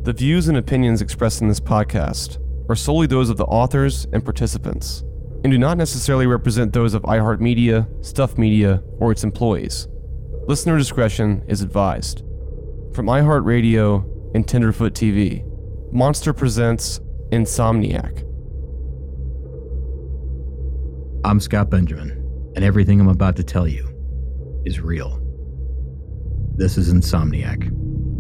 The views and opinions expressed in this podcast are solely those of the authors and participants, and do not necessarily represent those of iHeartMedia, Stuff Media, or its employees. Listener discretion is advised. From iHeartRadio and Tenderfoot TV, Monster presents Insomniac. I'm Scott Benjamin, and everything I'm about to tell you is real. This is Insomniac.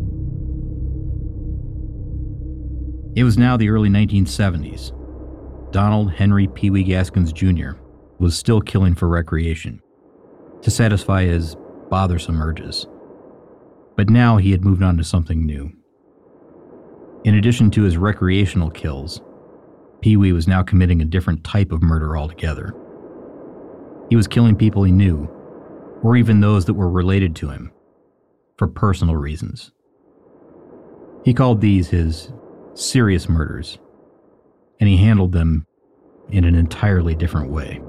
It was now the early 1970s. Donald Henry Pee Wee Gaskins Jr. was still killing for recreation, to satisfy his bothersome urges. But now he had moved on to something new. In addition to his recreational kills, Pee Wee was now committing a different type of murder altogether. He was killing people he knew, or even those that were related to him, for personal reasons. He called these his serious murders, and he handled them in an entirely different way.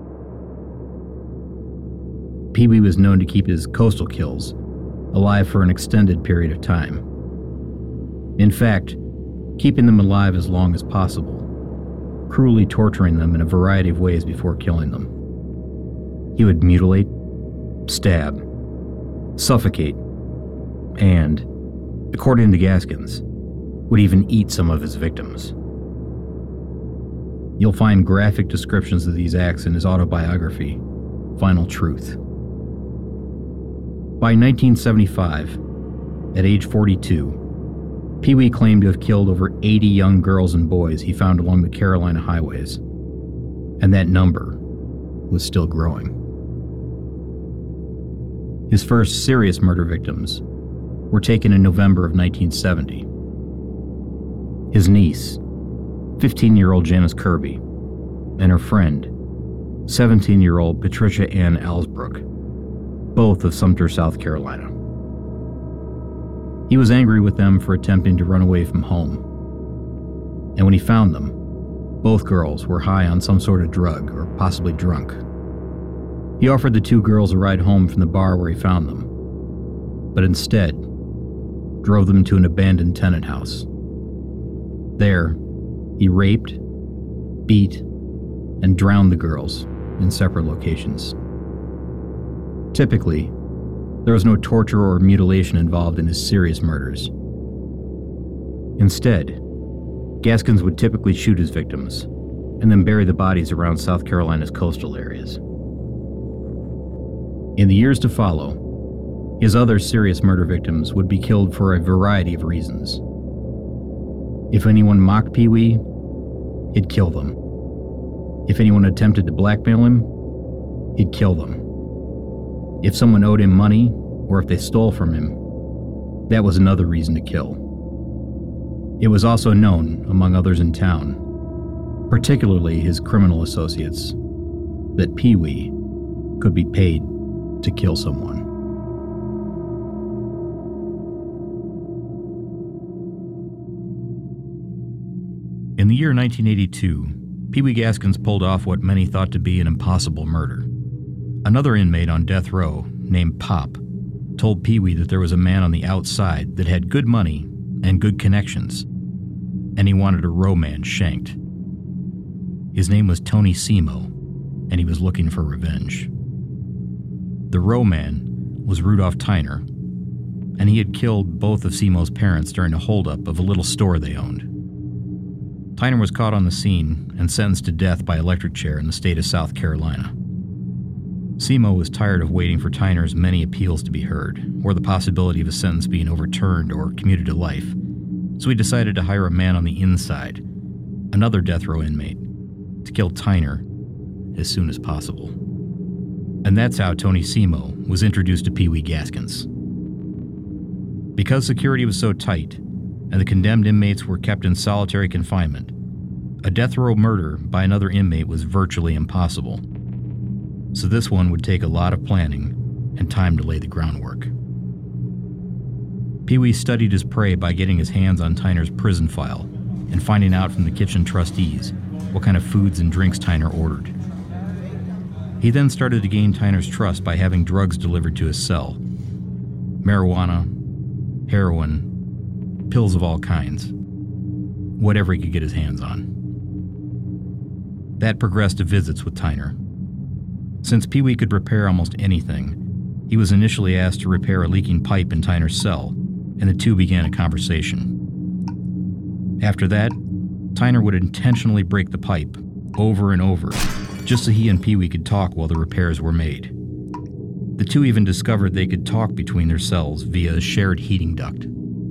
Pee Wee was known to keep his coastal kills alive for an extended period of time. In fact, keeping them alive as long as possible, cruelly torturing them in a variety of ways before killing them. He would mutilate, stab, suffocate, and, according to Gaskins, would even eat some of his victims. You'll find graphic descriptions of these acts in his autobiography, Final Truth. By 1975, at age 42, Pee Wee claimed to have killed over 80 young girls and boys he found along the Carolina highways, and that number was still growing. His first serious murder victims were taken in November of 1970. His niece, 15-year-old Janice Kirby, and her friend, 17-year-old Patricia Ann Alsbrook, both of Sumter, South Carolina. He was angry with them for attempting to run away from home. And when he found them, both girls were high on some sort of drug or possibly drunk. He offered the two girls a ride home from the bar where he found them, but instead drove them to an abandoned tenant house. There, he raped, beat, and drowned the girls in separate locations. Typically, there was no torture or mutilation involved in his serious murders. Instead, Gaskins would typically shoot his victims and then bury the bodies around South Carolina's coastal areas. In the years to follow, his other serious murder victims would be killed for a variety of reasons. If anyone mocked Pee Wee, he'd kill them. If anyone attempted to blackmail him, he'd kill them. If someone owed him money, or if they stole from him, that was another reason to kill. It was also known, among others in town, particularly his criminal associates, that Pee Wee could be paid to kill someone. In the year 1982, Pee Wee Gaskins pulled off what many thought to be an impossible murder. Another inmate on death row, named Pop, told Pee Wee that there was a man on the outside that had good money and good connections, and he wanted a row man shanked. His name was Tony Simo, and he was looking for revenge. The row man was Rudolph Tyner, and he had killed both of Simo's parents during a holdup of a little store they owned. Tyner was caught on the scene and sentenced to death by electric chair in the state of South Carolina. Simo was tired of waiting for Tyner's many appeals to be heard, or the possibility of a sentence being overturned or commuted to life, so he decided to hire a man on the inside, another death row inmate, to kill Tyner as soon as possible. And that's how Tony Simo was introduced to Pee Wee Gaskins. Because security was so tight, and the condemned inmates were kept in solitary confinement, a death row murder by another inmate was virtually impossible. So this one would take a lot of planning and time to lay the groundwork. Pee Wee studied his prey by getting his hands on Tyner's prison file and finding out from the kitchen trustees what kind of foods and drinks Tyner ordered. He then started to gain Tyner's trust by having drugs delivered to his cell. Marijuana, heroin, pills of all kinds. Whatever he could get his hands on. That progressed to visits with Tyner. Since Pee Wee could repair almost anything, he was initially asked to repair a leaking pipe in Tyner's cell, and the two began a conversation. After that, Tyner would intentionally break the pipe, over and over, just so he and Pee Wee could talk while the repairs were made. The two even discovered they could talk between their cells via a shared heating duct.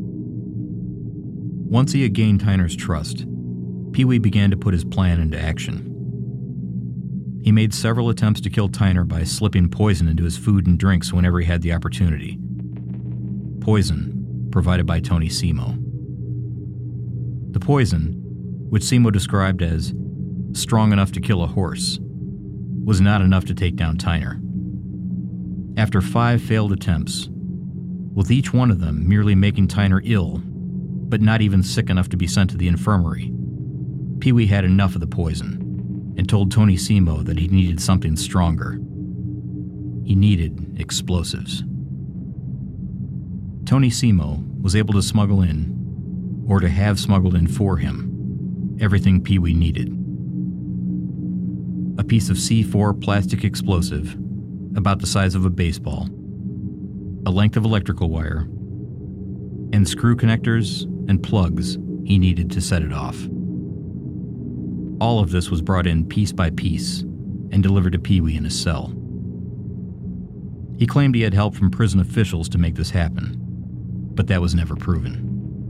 Once he had gained Tyner's trust, Pee Wee began to put his plan into action. He made several attempts to kill Tyner by slipping poison into his food and drinks whenever he had the opportunity. Poison provided by Tony Simo. The poison, which Simo described as strong enough to kill a horse, was not enough to take down Tyner. After 5 failed attempts, with each one of them merely making Tyner ill, but not even sick enough to be sent to the infirmary, Pee Wee had enough of the poison and told Tony Simo that he needed something stronger. He needed explosives. Tony Simo was able to smuggle in, or to have smuggled in for him, everything Pee Wee needed. A piece of C4 plastic explosive, about the size of a baseball, a length of electrical wire, and screw connectors and plugs he needed to set it off. All of this was brought in piece by piece and delivered to Pee Wee in his cell. He claimed he had help from prison officials to make this happen, but that was never proven.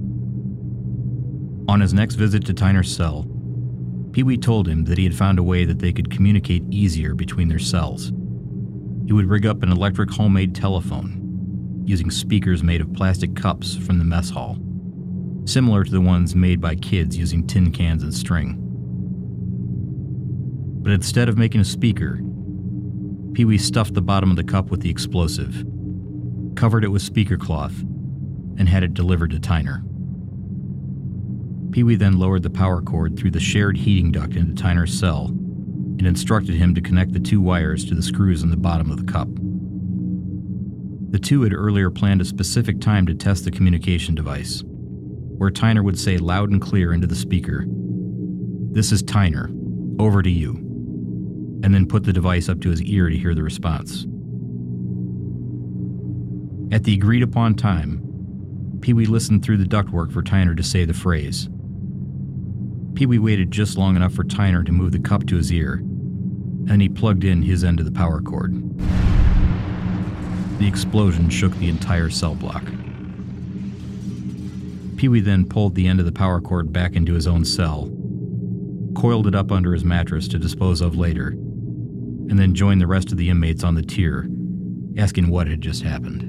On his next visit to Tyner's cell, Pee Wee told him that he had found a way that they could communicate easier between their cells. He would rig up an electric homemade telephone using speakers made of plastic cups from the mess hall, similar to the ones made by kids using tin cans and string. But instead of making a speaker, Pee Wee stuffed the bottom of the cup with the explosive, covered it with speaker cloth, and had it delivered to Tyner. Pee Wee then lowered the power cord through the shared heating duct into Tyner's cell and instructed him to connect the 2 wires to the screws in the bottom of the cup. The two had earlier planned a specific time to test the communication device, where Tyner would say loud and clear into the speaker, "This is Tyner, over to you," and then put the device up to his ear to hear the response. At the agreed upon time, Pee Wee listened through the ductwork for Tyner to say the phrase. Pee Wee waited just long enough for Tyner to move the cup to his ear, and he plugged in his end of the power cord. The explosion shook the entire cell block. Pee Wee then pulled the end of the power cord back into his own cell, coiled it up under his mattress to dispose of later, and then joined the rest of the inmates on the tier, asking what had just happened.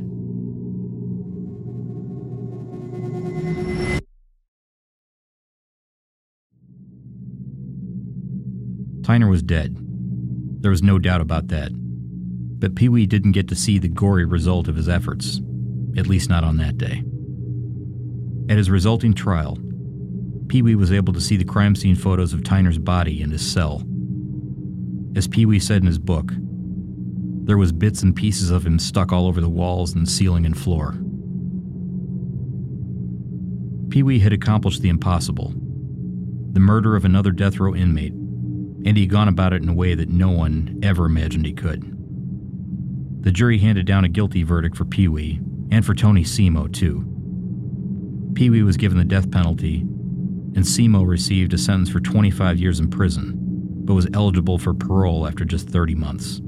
Tyner was dead. There was no doubt about that. But Pee Wee didn't get to see the gory result of his efforts, at least not on that day. At his resulting trial, Pee Wee was able to see the crime scene photos of Tyner's body in his cell. As Pee Wee said in his book, there was bits and pieces of him stuck all over the walls and ceiling and floor. Pee Wee had accomplished the impossible, the murder of another death row inmate, and he had gone about it in a way that no one ever imagined he could. The jury handed down a guilty verdict for Pee Wee, and for Tony Simo, too. Pee Wee was given the death penalty, and Simo received a sentence for 25 years in prison, but was eligible for parole after just 30 months.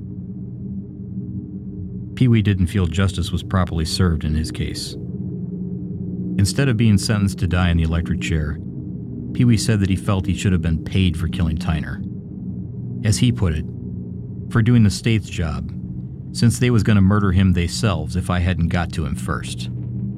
Pee Wee didn't feel justice was properly served in his case. Instead of being sentenced to die in the electric chair, Pee Wee said that he felt he should have been paid for killing Tyner. As he put it, for doing the state's job, since they was going to murder him theyselves if I hadn't got to him first.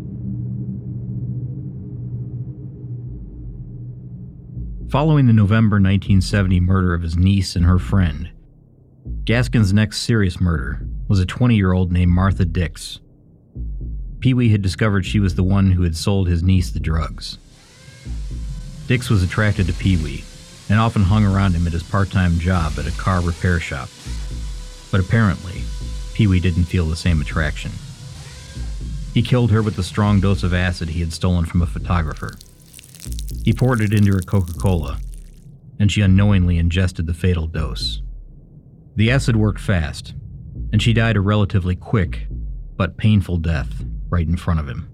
Following the November 1970 murder of his niece and her friend, Gaskin's next serious murder was a 20-year-old named Martha Dix. Pee Wee had discovered she was the one who had sold his niece the drugs. Dix was attracted to Pee Wee and often hung around him at his part-time job at a car repair shop. But apparently, Pee Wee didn't feel the same attraction. He killed her with a strong dose of acid he had stolen from a photographer. He poured it into her Coca-Cola, and she unknowingly ingested the fatal dose. The acid worked fast, and she died a relatively quick but painful death right in front of him.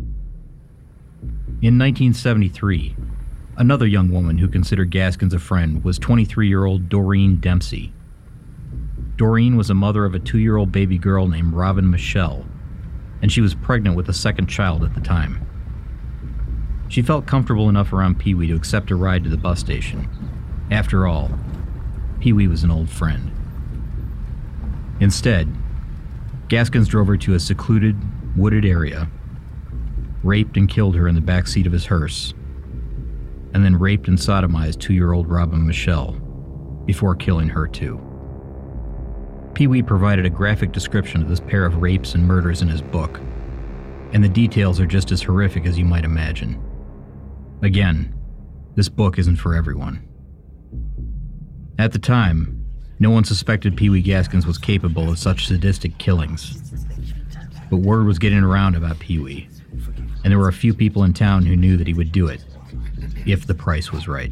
In 1973, another young woman who considered Gaskins a friend was 23-year-old Doreen Dempsey. Doreen was a mother of a 2-year-old baby girl named Robin Michelle, and she was pregnant with a second child at the time. She felt comfortable enough around Pee-wee to accept a ride to the bus station. After all, Pee-wee was an old friend. Instead, Gaskins drove her to a secluded, wooded area, raped and killed her in the back seat of his hearse, and then raped and sodomized 2-year-old Robin Michelle before killing her too. Pee-wee provided a graphic description of this pair of rapes and murders in his book, and the details are just as horrific as you might imagine. Again, this book isn't for everyone. At the time, no one suspected Pee-wee Gaskins was capable of such sadistic killings. But word was getting around about Pee-wee, and there were a few people in town who knew that he would do it, if the price was right.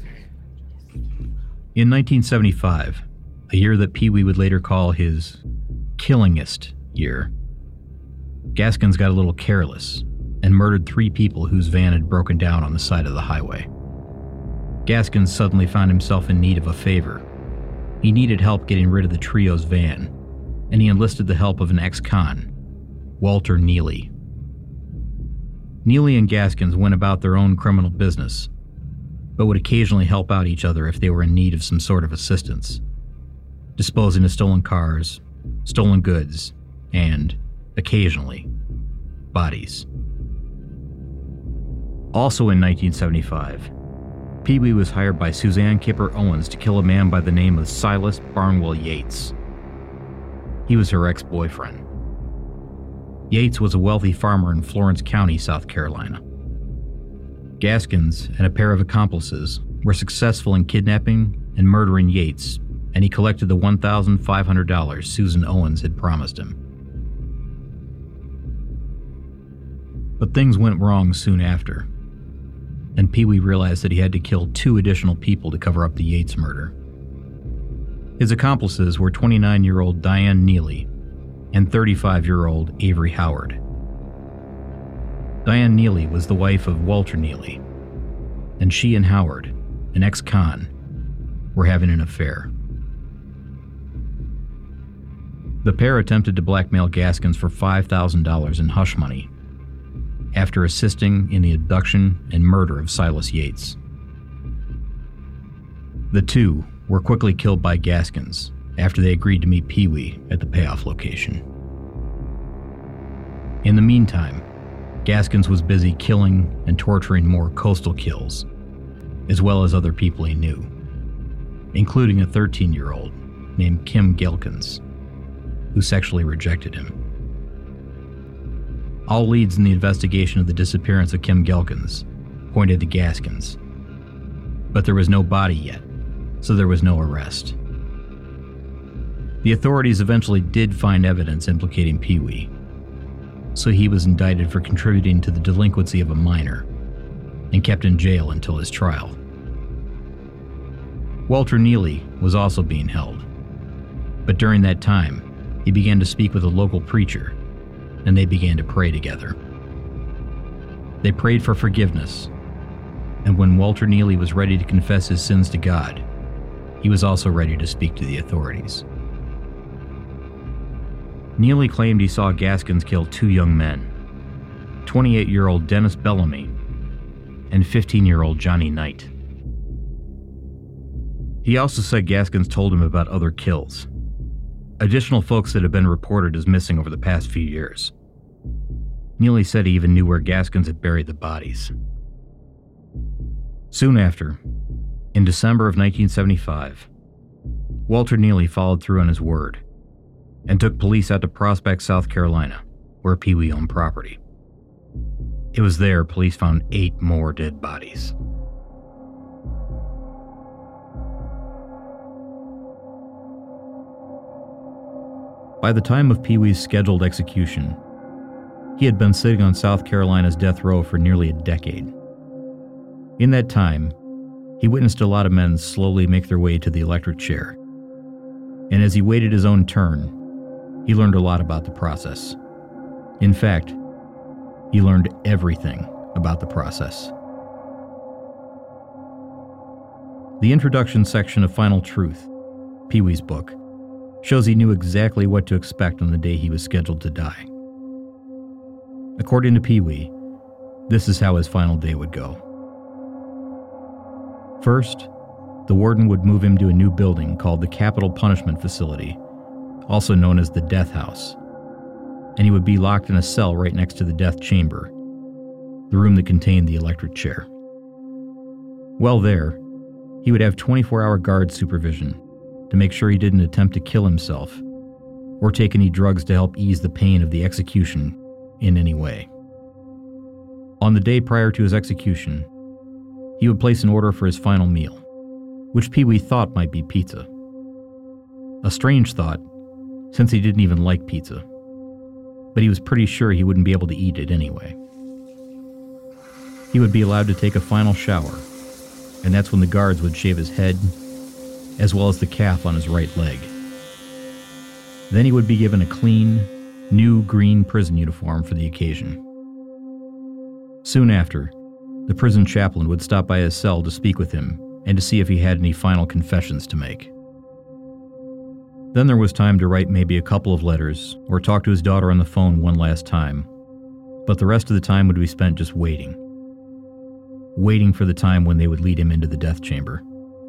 In 1975, a year that Pee-wee would later call his killingest year, Gaskins got a little careless and murdered 3 people whose van had broken down on the side of the highway. Gaskins suddenly found himself in need of a favor. He needed help getting rid of the trio's van, and he enlisted the help of an ex-con, Walter Neely. Neely and Gaskins went about their own criminal business, but would occasionally help out each other if they were in need of some sort of assistance, disposing of stolen cars, stolen goods, and, occasionally, bodies. Also in 1975, Pee-wee was hired by Suzanne Kipper Owens to kill a man by the name of Silas Barnwell Yates. He was her ex-boyfriend. Yates was a wealthy farmer in Florence County, South Carolina. Gaskins and a pair of accomplices were successful in kidnapping and murdering Yates, and he collected the $1,500 Susan Owens had promised him. But things went wrong soon after, and Pee-wee realized that he had to kill 2 additional people to cover up the Yates murder. His accomplices were 29-year-old Diane Neely and 35-year-old Avery Howard. Diane Neely was the wife of Walter Neely, and she and Howard, an ex-con, were having an affair. The pair attempted to blackmail Gaskins for $5,000 in hush money after assisting in the abduction and murder of Silas Yates. The 2 were quickly killed by Gaskins after they agreed to meet Pee-wee at the payoff location. In the meantime, Gaskins was busy killing and torturing more coastal kills, as well as other people he knew, including a 13-year-old named Kim Gelkins, who sexually rejected him. All leads in the investigation of the disappearance of Kim Gelkins pointed to Gaskins, but there was no body yet, so there was no arrest. The authorities eventually did find evidence implicating Pee-wee, so he was indicted for contributing to the delinquency of a minor and kept in jail until his trial. Walter Neely was also being held, but during that time, he began to speak with a local preacher, and they began to pray together. They prayed for forgiveness, and when Walter Neely was ready to confess his sins to God, he was also ready to speak to the authorities. Neely claimed he saw Gaskins kill 2 young men, 28-year-old Dennis Bellamy and 15-year-old Johnny Knight. He also said Gaskins told him about other kills, additional folks that have been reported as missing over the past few years. Neely said he even knew where Gaskins had buried the bodies. Soon after, in December of 1975, Walter Neely followed through on his word and took police out to Prospect, South Carolina, where Pee-wee owned property. It was there police found 8 more dead bodies. By the time of Pee-wee's scheduled execution, He had been sitting on South Carolina's death row for nearly a decade. In that time, he witnessed a lot of men slowly make their way to the electric chair. And as he waited his own turn, he learned a lot about the process. In fact, he learned everything about the process. The introduction section of Final Truth, Pee Wee's book, shows he knew exactly what to expect on the day he was scheduled to die. According to Pee Wee, this is how his final day would go. First, the warden would move him to a new building called the Capital Punishment Facility, also known as the Death House, and he would be locked in a cell right next to the death chamber, the room that contained the electric chair. While there, he would have 24-hour guard supervision to make sure he didn't attempt to kill himself or take any drugs to help ease the pain of the execution in any way. On the day prior to his execution, he would place an order for his final meal, which Pee Wee thought might be pizza. A strange thought, since he didn't even like pizza, but he was pretty sure he wouldn't be able to eat it anyway. He would be allowed to take a final shower, and that's when the guards would shave his head, as well as the calf on his right leg. Then he would be given a clean, new green prison uniform for the occasion. Soon after, the prison chaplain would stop by his cell to speak with him and to see if he had any final confessions to make. Then there was time to write maybe a couple of letters or talk to his daughter on the phone one last time, but the rest of the time would be spent just waiting for the time when they would lead him into the death chamber.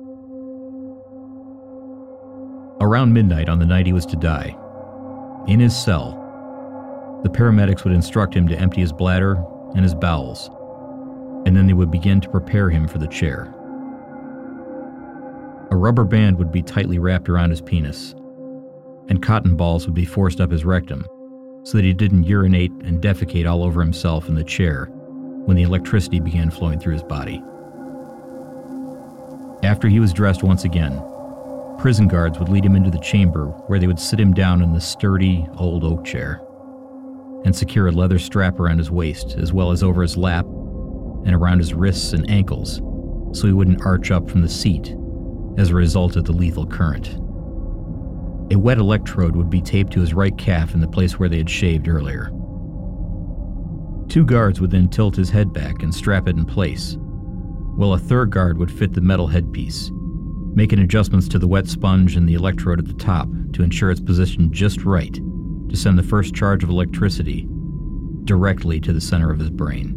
Around midnight on the night he was to die, in his cell, the paramedics would instruct him to empty his bladder and his bowels, and then they would begin to prepare him for the chair. A rubber band would be tightly wrapped around his penis, and cotton balls would be forced up his rectum so that he didn't urinate and defecate all over himself in the chair when the electricity began flowing through his body. After he was dressed once again, prison guards would lead him into the chamber where they would sit him down in the sturdy, old oak chair and secure a leather strap around his waist as well as over his lap and around his wrists and ankles so he wouldn't arch up from the seat as a result of the lethal current. A wet electrode would be taped to his right calf in the place where they had shaved earlier. 2 guards would then tilt his head back and strap it in place, while a third guard would fit the metal headpiece, making adjustments to the wet sponge and the electrode at the top to ensure it's positioned just right to send the first charge of electricity directly to the center of his brain.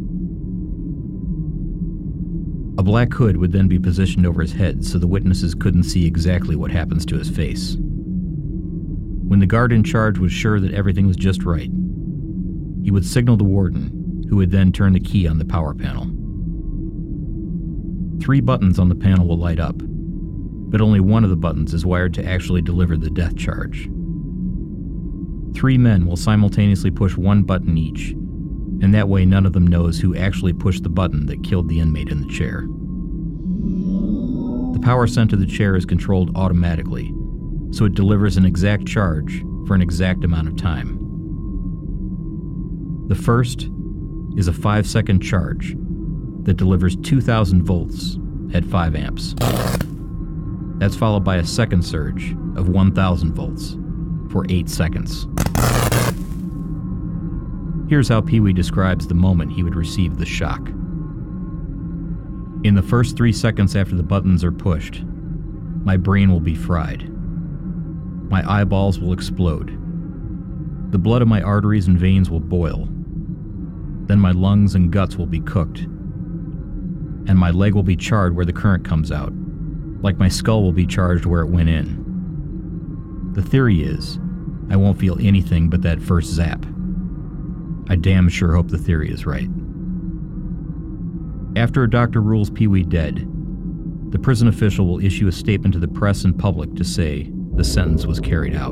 A black hood would then be positioned over his head so the witnesses couldn't see exactly what happens to his face. When the guard in charge was sure that everything was just right, he would signal the warden, who would then turn the key on the power panel. 3 buttons on the panel will light up, but only one of the buttons is wired to actually deliver the death charge. 3 men will simultaneously push one button each, and that way none of them knows who actually pushed the button that killed the inmate in the chair. The power sent to the chair is controlled automatically, so it delivers an exact charge for an exact amount of time. The first is a 5-second charge that delivers 2,000 volts at 5 amps. That's followed by a second surge of 1,000 volts for 8 seconds. Here's how Pee Wee describes the moment he would receive the shock. In the first 3 seconds after the buttons are pushed, my brain will be fried. My eyeballs will explode. The blood in my arteries and veins will boil. Then my lungs and guts will be cooked. And my leg will be charred where the current comes out, like my skull will be charged where it went in. The theory is, I won't feel anything but that first zap. I damn sure hope the theory is right. After a doctor rules Pee Wee dead, the prison official will issue a statement to the press and public to say the sentence was carried out.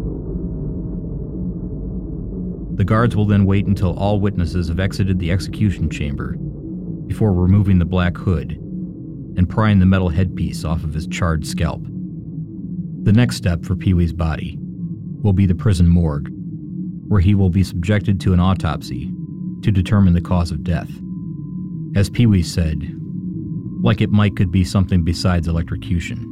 The guards will then wait until all witnesses have exited the execution chamber before removing the black hood and prying the metal headpiece off of his charred scalp. The next step for Pee Wee's body will be the prison morgue, where he will be subjected to an autopsy to determine the cause of death. As Pee Wee said, like it could be something besides electrocution.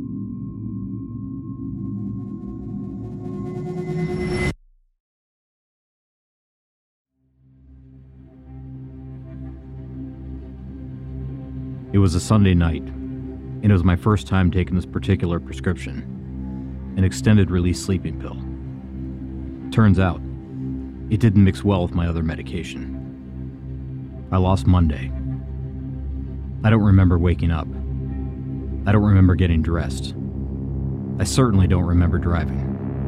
It was a Sunday night, and it was my first time taking this particular prescription, an extended release sleeping pill. Turns out, it didn't mix well with my other medication. I lost Monday. I don't remember waking up. I don't remember getting dressed. I certainly don't remember driving.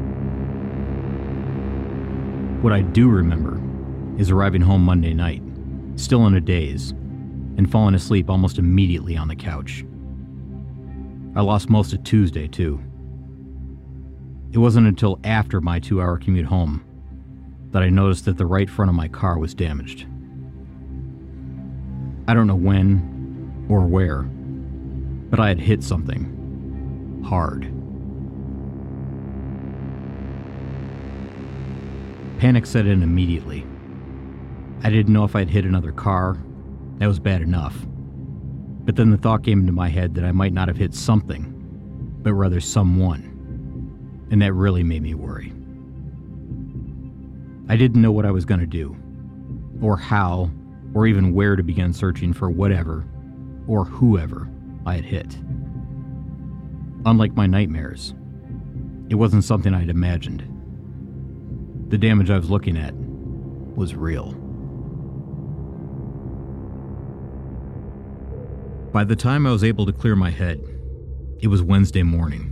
What I do remember is arriving home Monday night, still in a daze, and falling asleep almost immediately on the couch. I lost most of Tuesday, too. It wasn't until after my 2-hour commute home that I noticed that the right front of my car was damaged. I don't know when or where, but I had hit something hard. Panic set in immediately. I didn't know if I'd hit another car. That was bad enough. But then the thought came into my head that I might not have hit something, but rather someone. And that really made me worry. I didn't know what I was going to do, or how, or even where to begin searching for whatever, or whoever I had hit. Unlike my nightmares, it wasn't something I'd imagined. The damage I was looking at was real. By the time I was able to clear my head, it was Wednesday morning.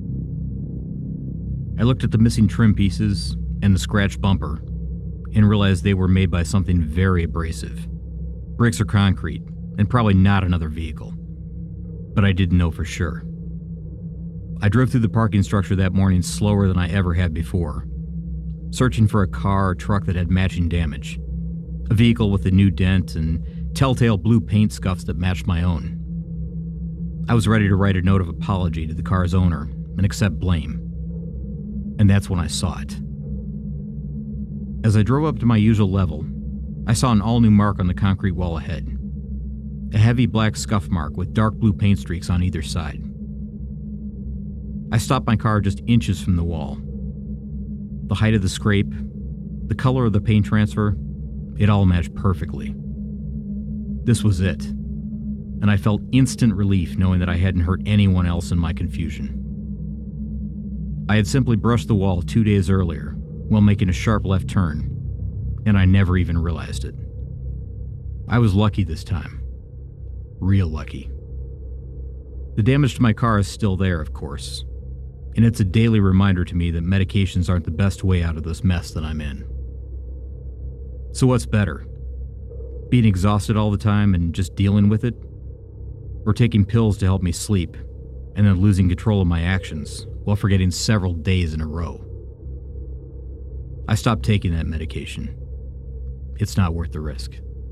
I looked at the missing trim pieces and the scratched bumper and realized they were made by something very abrasive. Bricks or concrete, and probably not another vehicle. But I didn't know for sure. I drove through the parking structure that morning slower than I ever had before, searching for a car or truck that had matching damage. A vehicle with a new dent and telltale blue paint scuffs that matched my own. I was ready to write a note of apology to the car's owner and accept blame. And that's when I saw it. As I drove up to my usual level, I saw an all-new mark on the concrete wall ahead. A heavy black scuff mark with dark blue paint streaks on either side. I stopped my car just inches from the wall. The height of the scrape, the color of the paint transfer, it all matched perfectly. This was it, and I felt instant relief knowing that I hadn't hurt anyone else in my confusion. I had simply brushed the wall 2 days earlier while making a sharp left turn, and I never even realized it. I was lucky this time. Real lucky. The damage to my car is still there, of course, and it's a daily reminder to me that medications aren't the best way out of this mess that I'm in. So what's better? Being exhausted all the time and just dealing with it? Or taking pills to help me sleep, and then losing control of my actions while forgetting several days in a row? I stopped taking that medication. It's not worth the risk.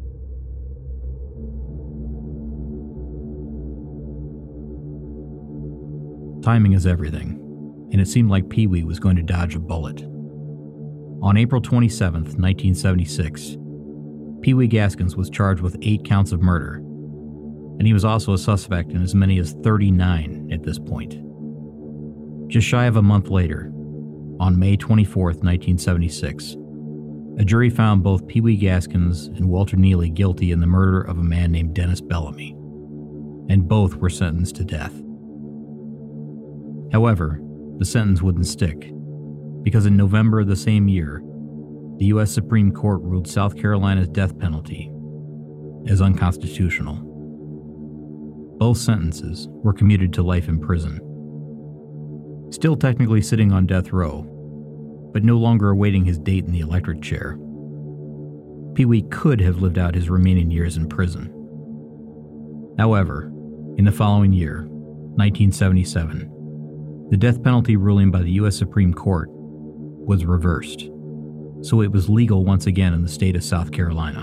Timing is everything, and it seemed like Pee Wee was going to dodge a bullet. On April 27th, 1976, Pee Wee Gaskins was charged with 8 counts of murder, and he was also a suspect in as many as 39 at this point. Just shy of a month later, on May 24th, 1976, a jury found both Pee Wee Gaskins and Walter Neely guilty in the murder of a man named Dennis Bellamy, and both were sentenced to death. However, the sentence wouldn't stick, because in November of the same year, the U.S. Supreme Court ruled South Carolina's death penalty as unconstitutional. Both sentences were commuted to life in prison. Still technically sitting on death row, but no longer awaiting his date in the electric chair, Pee Wee could have lived out his remaining years in prison. However, in the following year, 1977, the death penalty ruling by the U.S. Supreme Court was reversed, so it was legal once again in the state of South Carolina.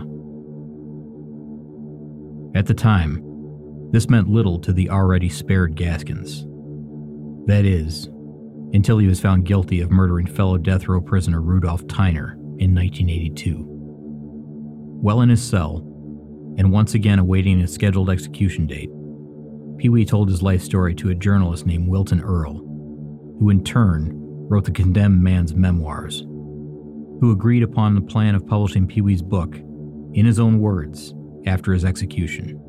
At the time, this meant little to the already spared Gaskins. That is, until he was found guilty of murdering fellow death row prisoner Rudolph Tyner in 1982. While in his cell, and once again awaiting a scheduled execution date, Pee-wee told his life story to a journalist named Wilton Earl, who in turn wrote the condemned man's memoirs, who agreed upon the plan of publishing Pee-wee's book, in his own words, after his execution.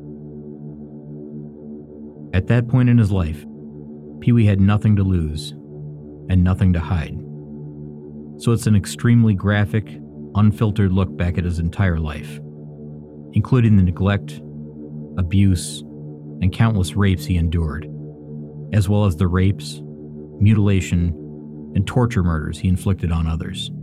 At that point in his life, Pee-wee had nothing to lose and nothing to hide. So it's an extremely graphic, unfiltered look back at his entire life, including the neglect, abuse, and countless rapes he endured, as well as the rapes, mutilation, and torture murders he inflicted on others.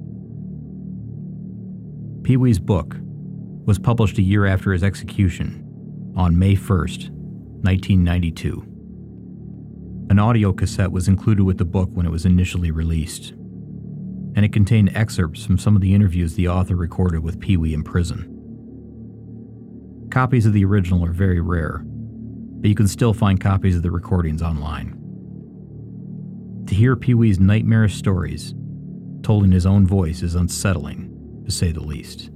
Pee-wee's book was published a year after his execution, on May 1st, 1992. An audio cassette was included with the book when it was initially released, and it contained excerpts from some of the interviews the author recorded with Pee-wee in prison. Copies of the original are very rare, but you can still find copies of the recordings online. To hear Pee-wee's nightmarish stories, told in his own voice, is unsettling, to say the least.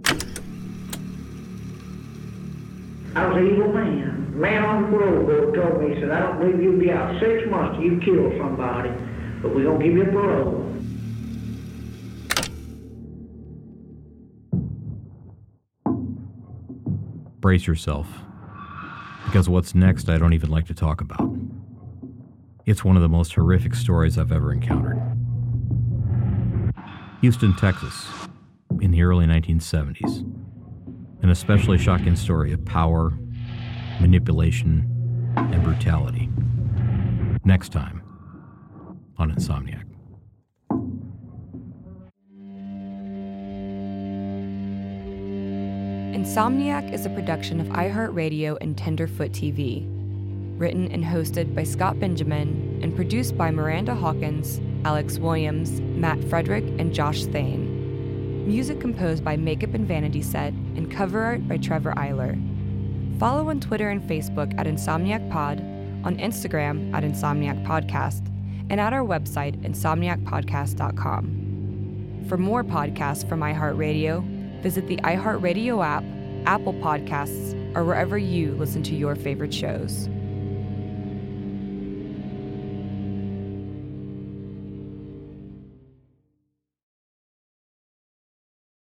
I was an evil man. Man on the parole board told me, he said, I don't believe you'll be out 6 months till you kill somebody, but we're going to give you parole. Brace yourself, because what's next I don't even like to talk about. It's one of the most horrific stories I've ever encountered. Houston, Texas, in the early 1970s. An especially shocking story of power, manipulation, and brutality. Next time on Insomniac. Insomniac is a production of iHeartRadio and Tenderfoot TV. Written and hosted by Scott Benjamin and produced by Miranda Hawkins, Alex Williams, Matt Frederick, and Josh Thane. Music composed by Makeup and Vanity Set and cover art by Trevor Eiler. Follow on Twitter and Facebook at Insomniac Pod, on Instagram at Insomniac Podcast, and at our website, insomniacpodcast.com. For more podcasts from iHeartRadio, visit the iHeartRadio app, Apple Podcasts, or wherever you listen to your favorite shows.